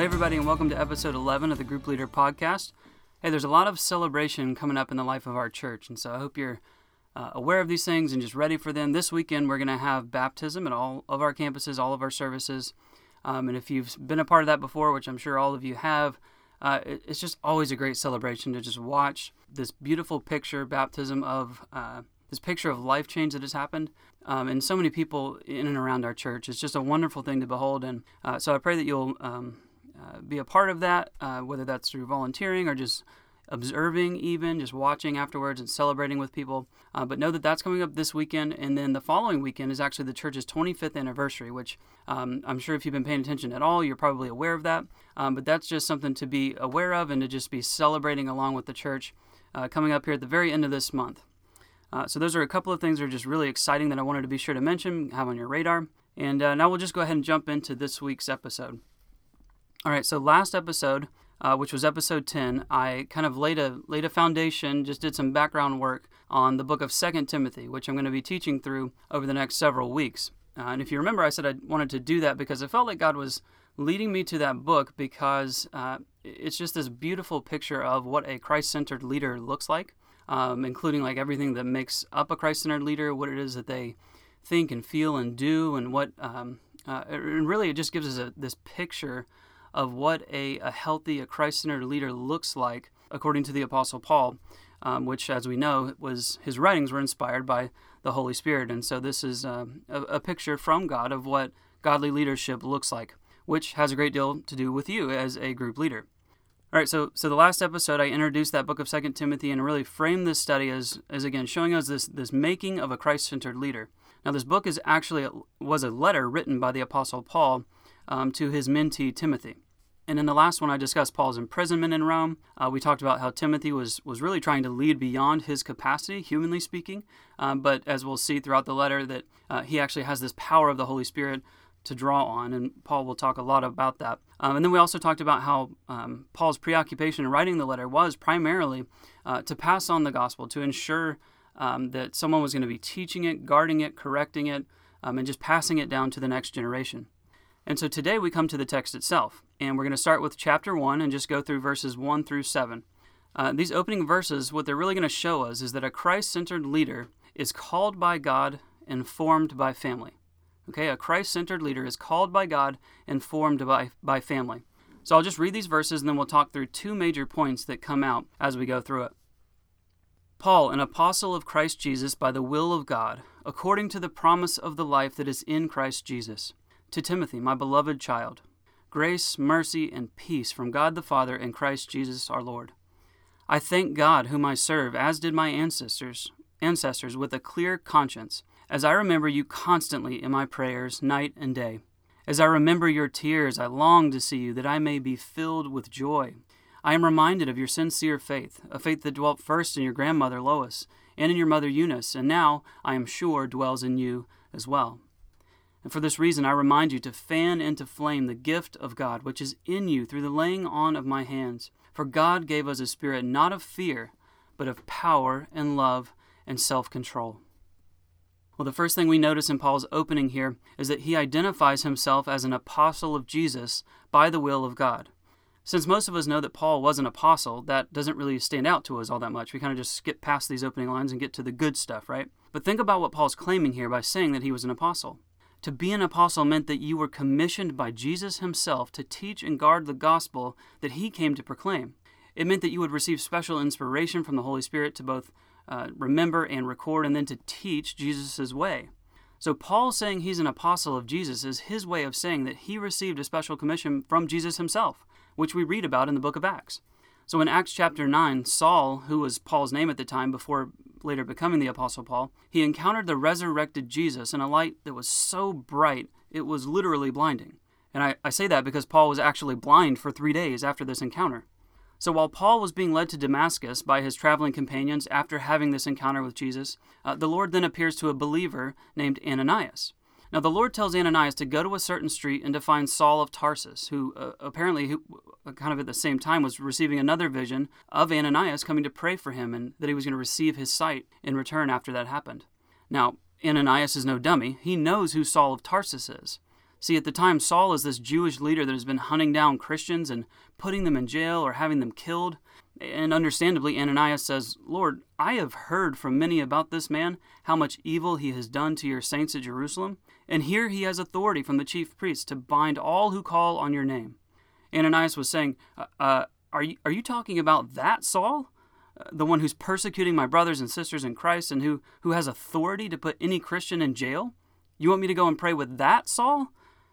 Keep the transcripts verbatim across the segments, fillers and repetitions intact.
everybody, and welcome to episode eleven of the Group Leader Podcast. Hey, there's a lot of celebration coming up in the life of our church, and so I hope you're uh, aware of these things and just ready for them. This weekend, we're going to have baptism at all of our campuses, all of our services, um, and if you've been a part of that before, which I'm sure all of you have, uh, it, it's just always a great celebration to just watch this beautiful picture, baptism of uh, this picture of life change that has happened, um, and so many people in and around our church. It's just a wonderful thing to behold, and uh, so I pray that you'll um, uh, be a part of that, uh, whether that's through volunteering or just observing, even just watching afterwards and celebrating with people. Uh, but know that that's coming up this weekend, and then the following weekend is actually the church's twenty-fifth anniversary, which um, I'm sure if you've been paying attention at all, you're probably aware of that. Um, but that's just something to be aware of and to just be celebrating along with the church uh, coming up here at the very end of this month. Uh, so those are a couple of things that are just really exciting that I wanted to be sure to mention, have on your radar. And uh, now we'll just go ahead and jump into this week's episode. All right, so last episode, uh, which was episode ten, I kind of laid a laid a foundation, just did some background work on the book of Second Timothy, which I'm going to be teaching through over the next several weeks. Uh, and if you remember, I said I wanted to do that because I felt like God was leading me to that book because uh, it's just this beautiful picture of what a Christ-centered leader looks like. Um, including like everything that makes up a Christ-centered leader, what it is that they think and feel and do, and what, um, uh, and really it just gives us a, this picture of what a, a healthy, a Christ-centered leader looks like, according to the Apostle Paul, um, which, as we know, was his writings were inspired by the Holy Spirit, and so this is uh, a, a picture from God of what godly leadership looks like, which has a great deal to do with you as a group leader. All right, so so the last episode, I introduced that book of Second Timothy and really framed this study as, as again, showing us this, this making of a Christ-centered leader. Now, this book is actually a, was a letter written by the Apostle Paul um, to his mentee, Timothy. And in the last one, I discussed Paul's imprisonment in Rome. Uh, we talked about how Timothy was, was really trying to lead beyond his capacity, humanly speaking. Um, but as we'll see throughout the letter, that uh, he actually has this power of the Holy Spirit to draw on, and Paul will talk a lot about that. Um, and then we also talked about how um, Paul's preoccupation in writing the letter was primarily uh, to pass on the gospel, to ensure um, that someone was going to be teaching it, guarding it, correcting it, um, and just passing it down to the next generation. And so today we come to the text itself, and we're going to start with chapter one and just go through verses one through seven. Uh, these opening verses, what they're really going to show us is that a Christ-centered leader is called by God and formed by family. Okay, a Christ-centered leader is called by God and formed by, by family. So I'll just read these verses and then we'll talk through two major points that come out as we go through it. Paul, an apostle of Christ Jesus by the will of God, according to the promise of the life that is in Christ Jesus, to Timothy, my beloved child, grace, mercy, and peace from God the Father and Christ Jesus our Lord. I thank God whom I serve, as did my ancestors, ancestors with a clear conscience, as I remember you constantly in my prayers, night and day. As I remember your tears, I long to see you, that I may be filled with joy. I am reminded of your sincere faith, a faith that dwelt first in your grandmother Lois, and in your mother Eunice, and now, I am sure, dwells in you as well. And for this reason, I remind you to fan into flame the gift of God, which is in you through the laying on of my hands. For God gave us a spirit not of fear, but of power and love and self-control. Well, the first thing we notice in Paul's opening here is that he identifies himself as an apostle of Jesus by the will of God. Since most of us know that Paul was an apostle, that doesn't really stand out to us all that much. We kind of just skip past these opening lines and get to the good stuff, right? But think about what Paul's claiming here by saying that he was an apostle. To be an apostle meant that you were commissioned by Jesus himself to teach and guard the gospel that he came to proclaim. It meant that you would receive special inspiration from the Holy Spirit to both Uh, remember and record, and then to teach Jesus' way. So Paul saying he's an apostle of Jesus is his way of saying that he received a special commission from Jesus himself, which we read about in the book of Acts. So in Acts chapter nine, Saul, who was Paul's name at the time before later becoming the Apostle Paul, he encountered the resurrected Jesus in a light that was so bright it was literally blinding. And I, I say that because Paul was actually blind for three days after this encounter. So while Paul was being led to Damascus by his traveling companions after having this encounter with Jesus, uh, the Lord then appears to a believer named Ananias. Now the Lord tells Ananias to go to a certain street and to find Saul of Tarsus, who uh, apparently, who, uh, kind of at the same time, was receiving another vision of Ananias coming to pray for him and that he was going to receive his sight in return after that happened. Now, Ananias is no dummy. He knows who Saul of Tarsus is. See, at the time, Saul is this Jewish leader that has been hunting down Christians and putting them in jail or having them killed. And understandably, Ananias says, Lord, I have heard from many about this man, how much evil he has done to your saints at Jerusalem. And here he has authority from the chief priests to bind all who call on your name. Ananias was saying, uh, uh, are you, are you talking about that Saul? Uh, the one who's persecuting my brothers and sisters in Christ and who, who has authority to put any Christian in jail? You want me to go and pray with that Saul?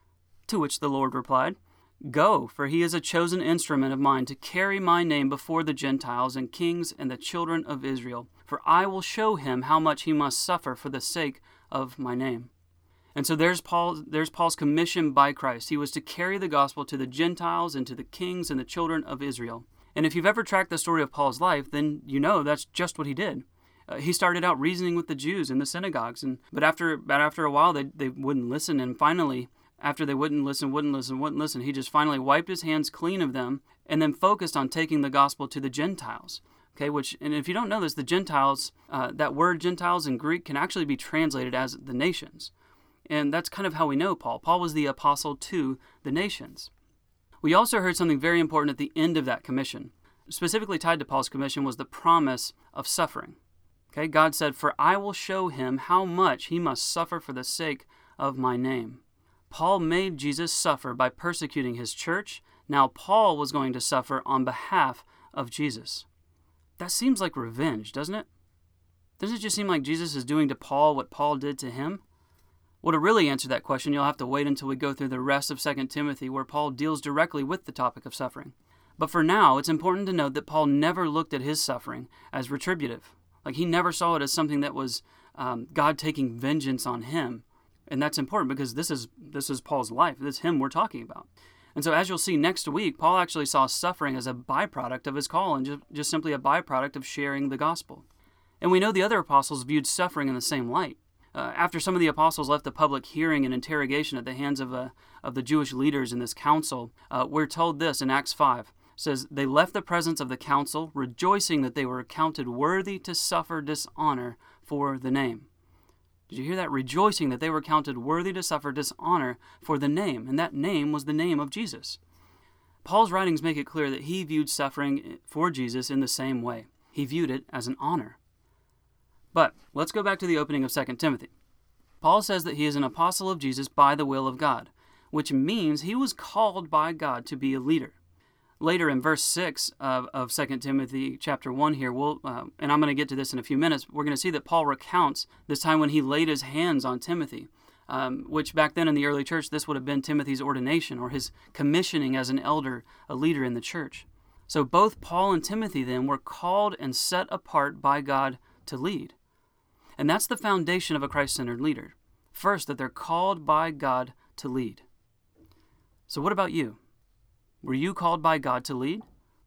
To which the Lord replied, Go, for he is a chosen instrument of mine to carry my name before the Gentiles and kings and the children of Israel. For I will show him how much he must suffer for the sake of my name. And so there's Paul, there's Paul's commission by Christ. He was to carry the gospel to the Gentiles and to the kings and the children of Israel. And if you've ever tracked the story of Paul's life, then you know that's just what he did. Uh, he started out reasoning with the Jews in the synagogues, and but after but after a while they, they wouldn't listen, and finally, after they wouldn't listen, wouldn't listen, wouldn't listen, he just finally wiped his hands clean of them and then focused on taking the gospel to the Gentiles. Okay, which, and if you don't know this, the Gentiles, uh, that word Gentiles in Greek can actually be translated as the nations. And that's kind of how we know Paul. Paul was the apostle to the nations. We also heard something very important at the end of that commission. Specifically tied to Paul's commission was the promise of suffering. Okay, God said, For I will show him how much he must suffer for the sake of my name. Paul made Jesus suffer by persecuting his church. Now Paul was going to suffer on behalf of Jesus. That seems like revenge, doesn't it? Doesn't it just seem like Jesus is doing to Paul what Paul did to him? Well, to really answer that question, you'll have to wait until we go through the rest of Second Timothy, where Paul deals directly with the topic of suffering. But for now, it's important to note that Paul never looked at his suffering as retributive. Like, he never saw it as something that was um, God taking vengeance on him. And that's important because this is this is Paul's life. This is him we're talking about. And so as you'll see next week, Paul actually saw suffering as a byproduct of his call and just, just simply a byproduct of sharing the gospel. And we know the other apostles viewed suffering in the same light. Uh, after some of the apostles left the public hearing and interrogation at the hands of, uh, of the Jewish leaders in this council, uh, we're told this in Acts five. It says, They left the presence of the council, rejoicing that they were accounted worthy to suffer dishonor for the name. Did you hear that? Rejoicing that they were counted worthy to suffer dishonor for the name, and that name was the name of Jesus. Paul's writings make it clear that he viewed suffering for Jesus in the same way. He viewed it as an honor. But let's go back to the opening of Second Timothy. Paul says that he is an apostle of Jesus by the will of God, which means he was called by God to be a leader. Later in verse six of, of Second Timothy chapter one here, we'll, uh, and I'm going to get to this in a few minutes, we're going to see that Paul recounts this time when he laid his hands on Timothy, um, which back then in the early church, this would have been Timothy's ordination or his commissioning as an elder, a leader in the church. So both Paul and Timothy then were called and set apart by God to lead. And that's the foundation of a Christ-centered leader. First, that they're called by God to lead. So what about you? Were you called by God to lead?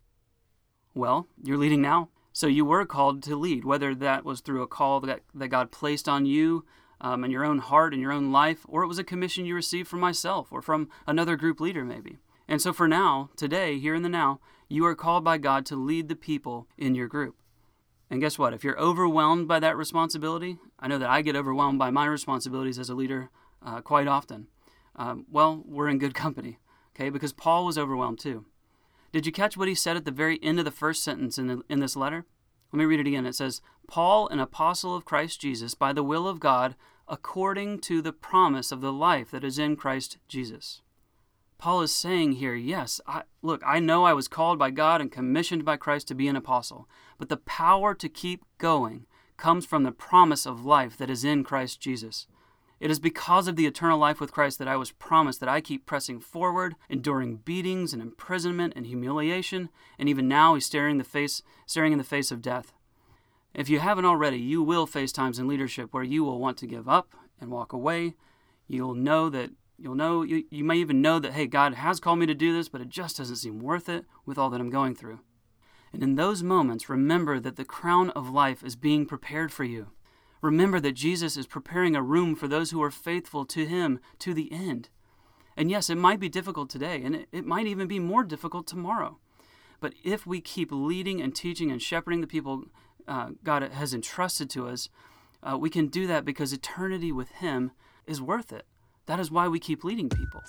Well, you're leading now. So you were called to lead, whether that was through a call that, that God placed on you um, in your own heart, in your own life, or it was a commission you received from myself or from another group leader maybe. And so for now, today, here in the now, you are called by God to lead the people in your group. And guess what? If you're overwhelmed by that responsibility, I know that I get overwhelmed by my responsibilities as a leader uh, quite often. Um, well, we're in good company. Okay, because Paul was overwhelmed too. Did you catch what he said at the very end of the first sentence in, the, in this letter? Let me read it again. It says, Paul, an apostle of Christ Jesus, by the will of God, according to the promise of the life that is in Christ Jesus. Paul is saying here, yes, I, look, I know I was called by God and commissioned by Christ to be an apostle, but the power to keep going comes from the promise of life that is in Christ Jesus. It is because of the eternal life with Christ that I was promised that I keep pressing forward, enduring beatings and imprisonment and humiliation, and even now he's staring the face, staring in the face of death. If you haven't already, you will face times in leadership where you will want to give up and walk away. You'll know that you'll know you, you may even know that, hey, God has called me to do this, but it just doesn't seem worth it with all that I'm going through. And in those moments, remember that the crown of life is being prepared for you. Remember that Jesus is preparing a room for those who are faithful to him to the end. And yes, it might be difficult today, and it, it might even be more difficult tomorrow. But if we keep leading and teaching and shepherding the people uh, God has entrusted to us, uh, we can do that because eternity with him is worth it. That is why we keep leading people.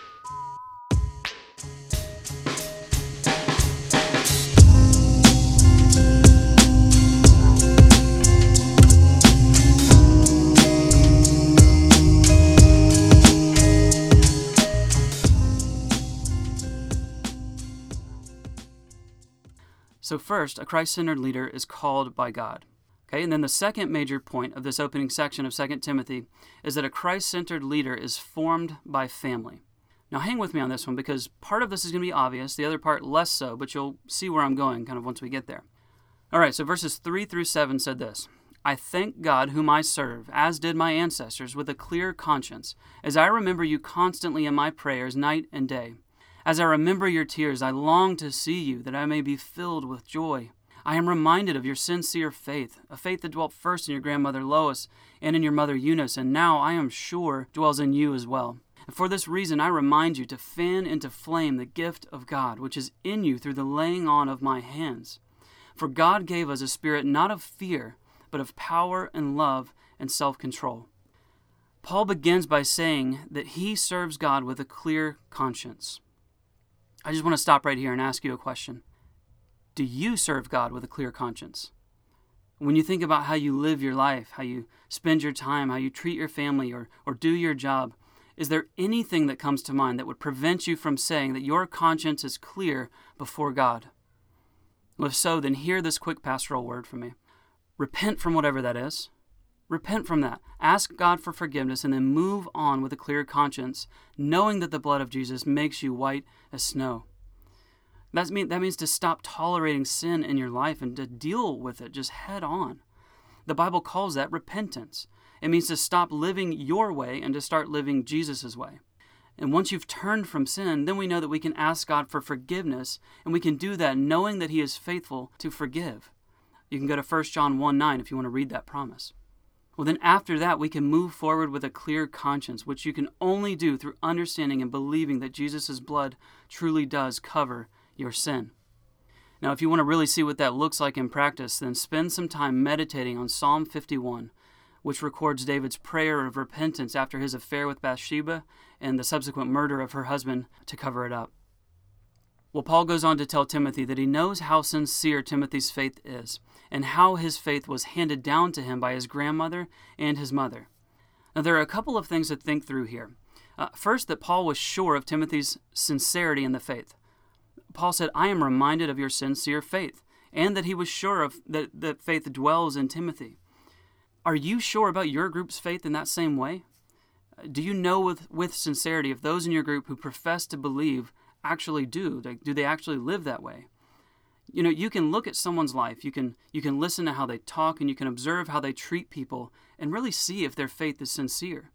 So first, a Christ-centered leader is called by God. Okay, and then the second major point of this opening section of Second Timothy is that a Christ-centered leader is formed by family. Now hang with me on this one because part of this is going to be obvious, the other part less so, but you'll see where I'm going kind of once we get there. All right, so verses three through seven said this: I thank God whom I serve, as did my ancestors, with a clear conscience, as I remember you constantly in my prayers night and day. As I remember your tears, I long to see you, that I may be filled with joy. I am reminded of your sincere faith, a faith that dwelt first in your grandmother Lois and in your mother Eunice, and now I am sure dwells in you as well. And for this reason I remind you to fan into flame the gift of God, which is in you through the laying on of my hands. For God gave us a spirit not of fear, but of power and love and self-control. Paul begins by saying that he serves God with a clear conscience. I just want to stop right here and ask you a question. Do you serve God with a clear conscience? When you think about how you live your life, how you spend your time, how you treat your family or, or do your job, is there anything that comes to mind that would prevent you from saying that your conscience is clear before God? Well, if so, then hear this quick pastoral word from me. Repent from whatever that is. Repent from that. Ask God for forgiveness and then move on with a clear conscience, knowing that the blood of Jesus makes you white as snow. That means, that means to stop tolerating sin in your life and to deal with it just head on. The Bible calls that repentance. It means to stop living your way and to start living Jesus' way. And once you've turned from sin, then we know that we can ask God for forgiveness, and we can do that knowing that He is faithful to forgive. You can go to First John one nine if you want to read that promise. Well, then after that, we can move forward with a clear conscience, which you can only do through understanding and believing that Jesus' blood truly does cover your sin. Now, if you want to really see what that looks like in practice, then spend some time meditating on Psalm fifty-one, which records David's prayer of repentance after his affair with Bathsheba and the subsequent murder of her husband to cover it up. Well, Paul goes on to tell Timothy that he knows how sincere Timothy's faith is and how his faith was handed down to him by his grandmother and his mother. Now, there are a couple of things to think through here. Uh, first, that Paul was sure of Timothy's sincerity in the faith. Paul said, I am reminded of your sincere faith, and that he was sure of that, that faith dwells in Timothy. Are you sure about your group's faith in that same way? Do you know with, with sincerity if those in your group who profess to believe actually do? Do they actually live that way? You know, you can look at someone's life, you can you can listen to how they talk, and you can observe how they treat people, and really see if their faith is sincere.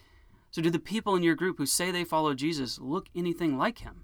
So do the people in your group who say they follow Jesus look anything like him?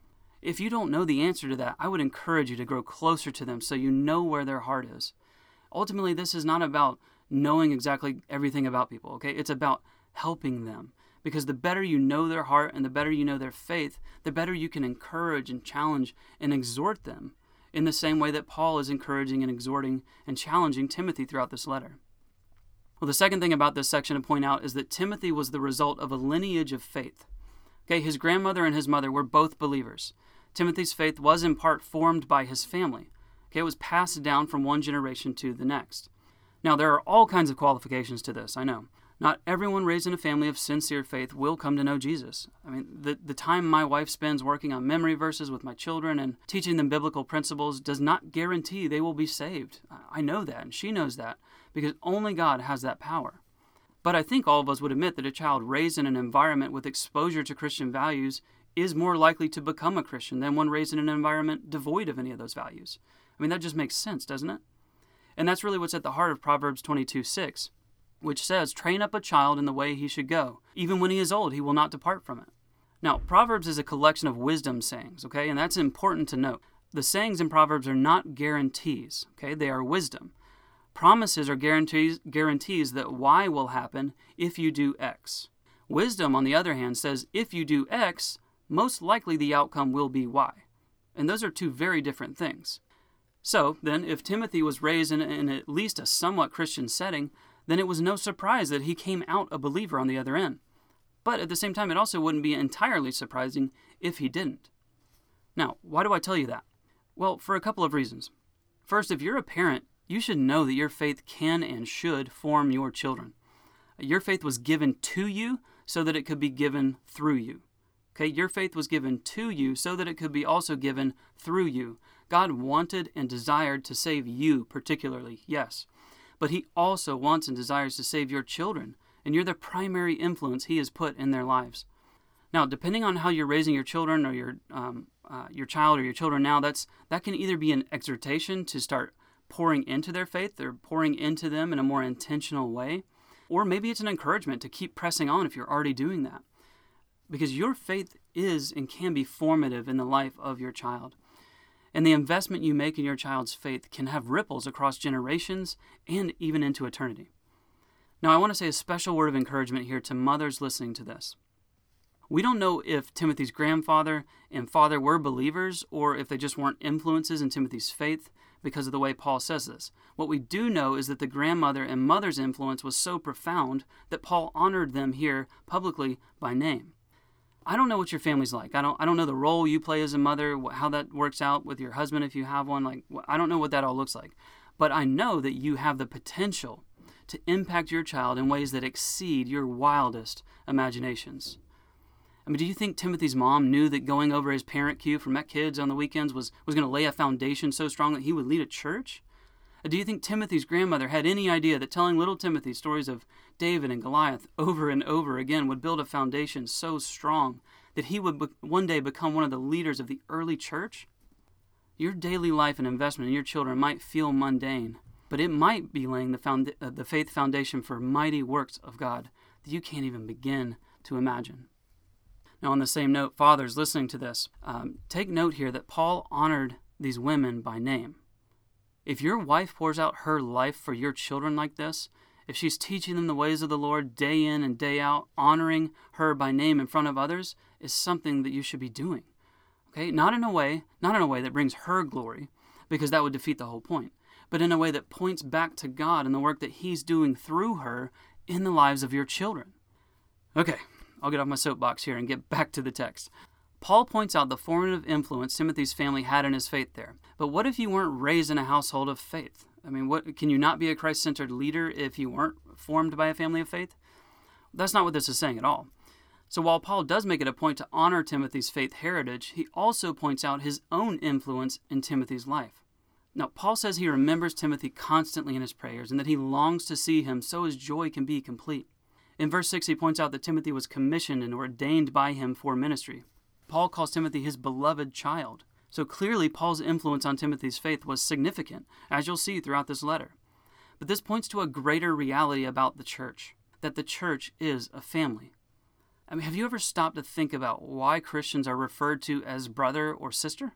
If you don't know the answer to that, I would encourage you to grow closer to them so you know where their heart is. Ultimately, this is not about knowing exactly everything about people, okay? It's about helping them. Because the better you know their heart and the better you know their faith, the better you can encourage and challenge and exhort them in the same way that Paul is encouraging and exhorting and challenging Timothy throughout this letter. Well, the second thing about this section to point out is that Timothy was the result of a lineage of faith. Okay, his grandmother and his mother were both believers. Timothy's faith was in part formed by his family. Okay, it was passed down from one generation to the next. Now, there are all kinds of qualifications to this, I know. Not everyone raised in a family of sincere faith will come to know Jesus. I mean, the, the time my wife spends working on memory verses with my children and teaching them biblical principles does not guarantee they will be saved. I know that, and she knows that, because only God has that power. But I think all of us would admit that a child raised in an environment with exposure to Christian values is more likely to become a Christian than one raised in an environment devoid of any of those values. I mean, that just makes sense, doesn't it? And that's really what's at the heart of Proverbs twenty-two six. Which says, train up a child in the way he should go. Even when he is old, he will not depart from it. Now, Proverbs is a collection of wisdom sayings, okay? And that's important to note. The sayings in Proverbs are not guarantees, okay? They are wisdom. Promises are guarantees, guarantees that Y will happen if you do X. Wisdom, on the other hand, says if you do X, most likely the outcome will be Y. And those are two very different things. So, then, if Timothy was raised in, in at least a somewhat Christian setting, then it was no surprise that he came out a believer on the other end. But at the same time, it also wouldn't be entirely surprising if he didn't. Now, why do I tell you that? Well, for a couple of reasons. First, if you're a parent, you should know that your faith can and should form your children. Your faith was given to you so that it could be given through you. Okay, your faith was given to you so that it could be also given through you. God wanted and desired to save you particularly, yes. But he also wants and desires to save your children, and you're the primary influence he has put in their lives. Now, depending on how you're raising your children or your um, uh, your child or your children now, that's that can either be an exhortation to start pouring into their faith or pouring into them in a more intentional way, or maybe it's an encouragement to keep pressing on if you're already doing that. Because your faith is and can be formative in the life of your child. And the investment you make in your child's faith can have ripples across generations and even into eternity. Now, I want to say a special word of encouragement here to mothers listening to this. We don't know if Timothy's grandfather and father were believers or if they just weren't influences in Timothy's faith because of the way Paul says this. What we do know is that the grandmother and mother's influence was so profound that Paul honored them here publicly by name. I don't know what your family's like. I don't I don't know the role you play as a mother, how that works out with your husband if you have one. Like I don't know what that all looks like. But I know that you have the potential to impact your child in ways that exceed your wildest imaginations. I mean, do you think Timothy's mom knew that going over his parent cue for Met Kids on the weekends was, was going to lay a foundation so strong that he would lead a church? Or do you think Timothy's grandmother had any idea that telling little Timothy stories of David and Goliath over and over again would build a foundation so strong that he would be- one day become one of the leaders of the early church? Your daily life and investment in your children might feel mundane, but it might be laying the, found- uh, the faith foundation for mighty works of God that you can't even begin to imagine. Now, on the same note, fathers listening to this, um, take note here that Paul honored these women by name. If your wife pours out her life for your children like this, if she's teaching them the ways of the Lord day in and day out, honoring her by name in front of others is something that you should be doing. Okay, not in a way, not in a way that brings her glory, because that would defeat the whole point, but in a way that points back to God and the work that he's doing through her in the lives of your children. Okay, I'll get off my soapbox here and get back to the text. Paul points out the formative influence Timothy's family had in his faith there. But what if you weren't raised in a household of faith? I mean, what can you not be a Christ-centered leader if you weren't formed by a family of faith? That's not what this is saying at all. So while Paul does make it a point to honor Timothy's faith heritage, he also points out his own influence in Timothy's life. Now, Paul says he remembers Timothy constantly in his prayers and that he longs to see him so his joy can be complete. In verse six, he points out that Timothy was commissioned and ordained by him for ministry. Paul calls Timothy his beloved child. So clearly, Paul's influence on Timothy's faith was significant, as you'll see throughout this letter. But this points to a greater reality about the church, that the church is a family. I mean, have you ever stopped to think about why Christians are referred to as brother or sister?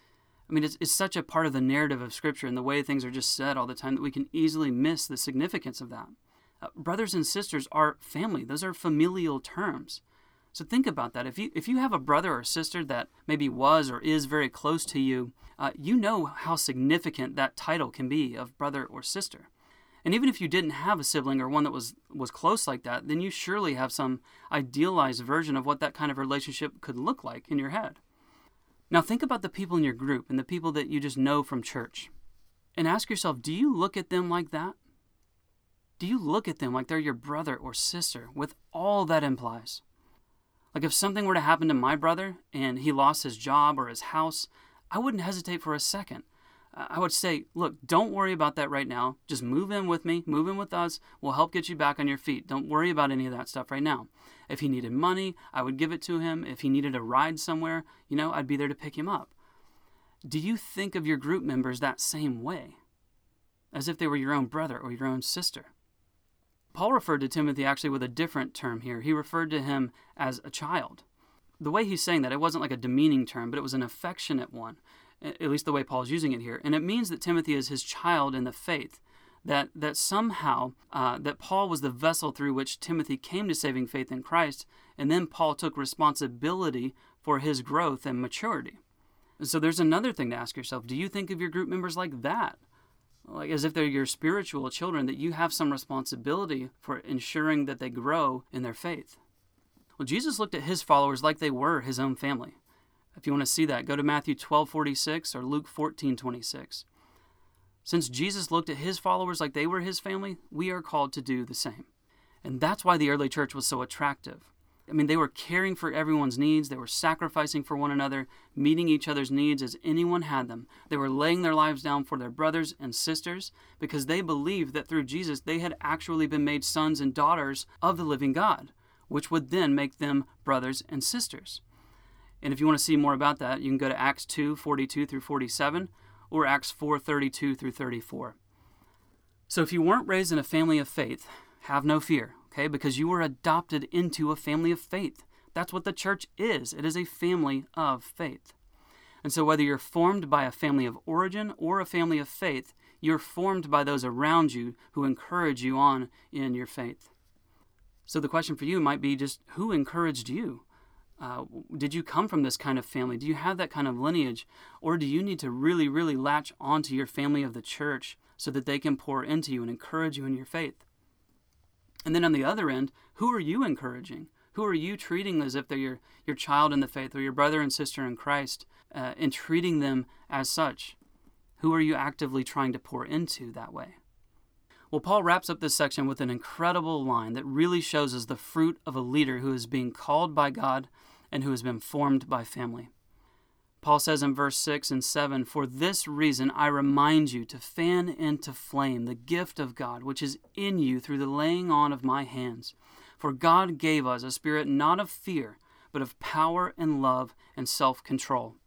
I mean, it's, it's such a part of the narrative of Scripture and the way things are just said all the time that we can easily miss the significance of that. Uh, brothers and sisters are family. Those are familial terms. So think about that. If you if you have a brother or sister that maybe was or is very close to you, uh, you know how significant that title can be of brother or sister. And even if you didn't have a sibling or one that was, was close like that, then you surely have some idealized version of what that kind of relationship could look like in your head. Now think about the people in your group and the people that you just know from church. And ask yourself, do you look at them like that? Do you look at them like they're your brother or sister with all that implies? Like if something were to happen to my brother and he lost his job or his house, I wouldn't hesitate for a second. I would say, look, don't worry about that right now. Just move in with me, move in with us. We'll help get you back on your feet. Don't worry about any of that stuff right now. If he needed money, I would give it to him. If he needed a ride somewhere, you know, I'd be there to pick him up. Do you think of your group members that same way? As if they were your own brother or your own sister? Paul referred to Timothy actually with a different term here. He referred to him as a child. The way he's saying that, it wasn't like a demeaning term, but it was an affectionate one, at least the way Paul's using it here. And it means that Timothy is his child in the faith, that that somehow, uh, that Paul was the vessel through which Timothy came to saving faith in Christ, and then Paul took responsibility for his growth and maturity. And so there's another thing to ask yourself. Do you think of your group members like that? Like as if they're your spiritual children, that you have some responsibility for ensuring that they grow in their faith? Well, Jesus looked at his followers like they were his own family. If you want to see that, go to Matthew twelve forty-six or Luke fourteen twenty-six. Since Jesus looked at his followers like they were his family, we are called to do the same. And that's why the early church was so attractive. I mean, they were caring for everyone's needs. They were sacrificing for one another, meeting each other's needs as anyone had them. They were laying their lives down for their brothers and sisters because they believed that through Jesus, they had actually been made sons and daughters of the living God, which would then make them brothers and sisters. And if you want to see more about that, you can go to Acts two forty-two through forty-seven or Acts four thirty-two through thirty-four. So if you weren't raised in a family of faith, have no fear. Okay, because you were adopted into a family of faith. That's what the church is. It is a family of faith. And so whether you're formed by a family of origin or a family of faith, you're formed by those around you who encourage you on in your faith. So the question for you might be just, who encouraged you? Uh, did you come from this kind of family? Do you have that kind of lineage? Or do you need to really, really latch onto your family of the church so that they can pour into you and encourage you in your faith? And then on the other end, who are you encouraging? Who are you treating as if they're your, your child in the faith or your brother and sister in Christ, uh, and treating them as such? Who are you actively trying to pour into that way? Well, Paul wraps up this section with an incredible line that really shows us the fruit of a leader who is being called by God and who has been formed by family. Paul says in verse six and seven, "For this reason I remind you to fan into flame the gift of God, which is in you through the laying on of my hands. For God gave us a spirit not of fear, but of power and love and self-control."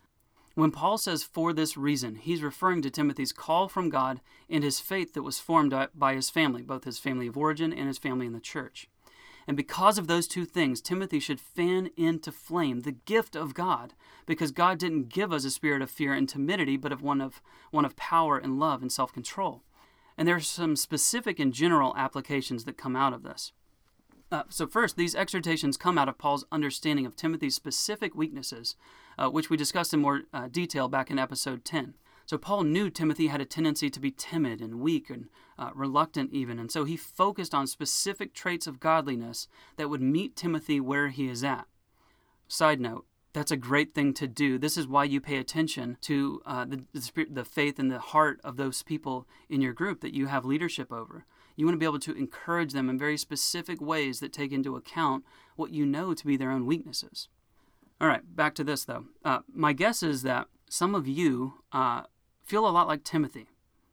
When Paul says "for this reason," he's referring to Timothy's call from God and his faith that was formed by his family, both his family of origin and his family in the church. And because of those two things, Timothy should fan into flame the gift of God, because God didn't give us a spirit of fear and timidity, but of one of one of power and love and self-control. And there are some specific and general applications that come out of this. Uh, so first, these exhortations come out of Paul's understanding of Timothy's specific weaknesses, uh, which we discussed in more uh, detail back in episode ten. So Paul knew Timothy had a tendency to be timid and weak and uh, reluctant even, and so he focused on specific traits of godliness that would meet Timothy where he is at. Side note, that's a great thing to do. This is why you pay attention to uh, the, the, spirit, the faith and the heart of those people in your group that you have leadership over. You want to be able to encourage them in very specific ways that take into account what you know to be their own weaknesses. All right, back to this though. Uh, my guess is that some of you uh, feel a lot like Timothy.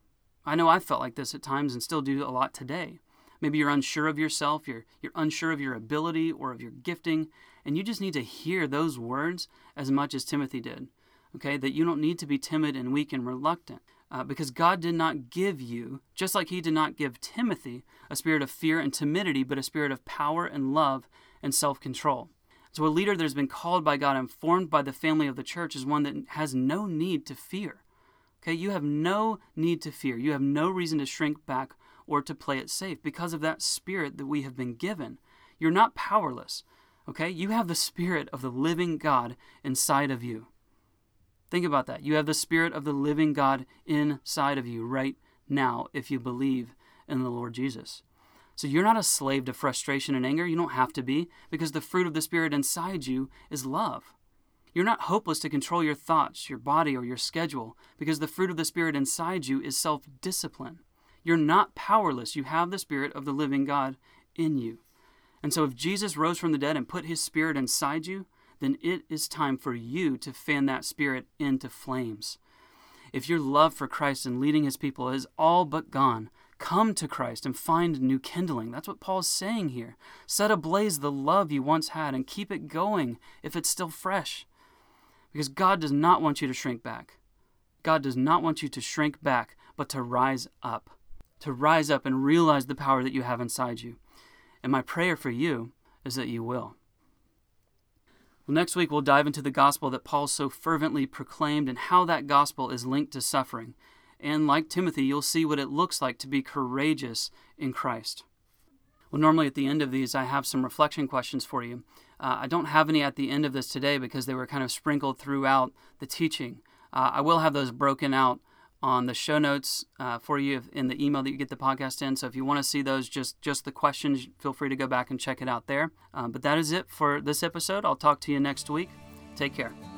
I know I've felt like this at times and still do a lot today. Maybe you're unsure of yourself, you're, you're unsure of your ability or of your gifting, and you just need to hear those words as much as Timothy did, okay? That you don't need to be timid and weak and reluctant, uh, because God did not give you, just like he did not give Timothy, a spirit of fear and timidity, but a spirit of power and love and self-control. So a leader that has been called by God and formed by the family of the church is one that has no need to fear. Okay, you have no need to fear. You have no reason to shrink back or to play it safe because of that spirit that we have been given. You're not powerless. Okay, you have the spirit of the living God inside of you. Think about that. You have the spirit of the living God inside of you right now if you believe in the Lord Jesus. So you're not a slave to frustration and anger. You don't have to be, because the fruit of the Spirit inside you is love. You're not hopeless to control your thoughts, your body, or your schedule, because the fruit of the Spirit inside you is self-discipline. You're not powerless. You have the Spirit of the living God in you. And so if Jesus rose from the dead and put his Spirit inside you, then it is time for you to fan that Spirit into flames. If your love for Christ and leading his people is all but gone, come to Christ and find new kindling. That's what Paul's saying here. Set ablaze the love you once had and keep it going if it's still fresh. Because God does not want you to shrink back. God does not want you to shrink back, but to rise up. To rise up and realize the power that you have inside you. And my prayer for you is that you will. Well, next week we'll dive into the gospel that Paul so fervently proclaimed and how that gospel is linked to suffering. And like Timothy, you'll see what it looks like to be courageous in Christ. Well, normally at the end of these, I have some reflection questions for you. Uh, I don't have any at the end of this today because they were kind of sprinkled throughout the teaching. Uh, I will have those broken out on the show notes uh, for you in the email that you get the podcast in. So if you want to see those, just just the questions, feel free to go back and check it out there. Um, but that is it for this episode. I'll talk to you next week. Take care.